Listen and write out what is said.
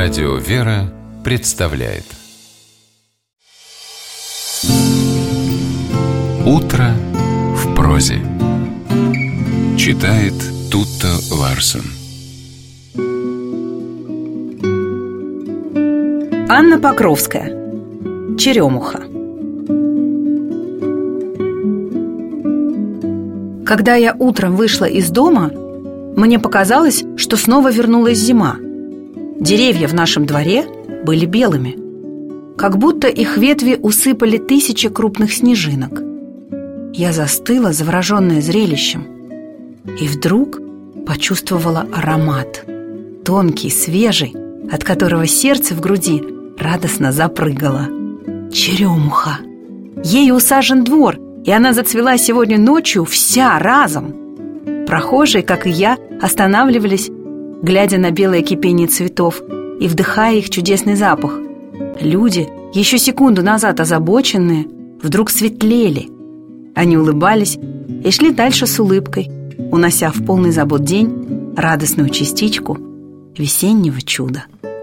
Радио «Вера» представляет «Утро в прозе». Читает Тутта Ларсон. Анна Покровская. Черемуха. Когда я утром вышла из дома, мне показалось, что снова вернулась зима. Деревья в нашем дворе были белыми, как будто их ветви усыпали тысячи крупных снежинок. Я застыла, завороженная зрелищем, и вдруг почувствовала аромат, тонкий, свежий, от которого сердце в груди радостно запрыгало. Черемуха! Ею усажен двор, и она зацвела сегодня ночью вся разом. Прохожие, как и я, останавливались, глядя на белое кипение цветов и вдыхая их чудесный запах. Люди, еще секунду назад озабоченные, вдруг светлели. Они улыбались и шли дальше с улыбкой, унося в полный забот день радостную частичку весеннего чуда.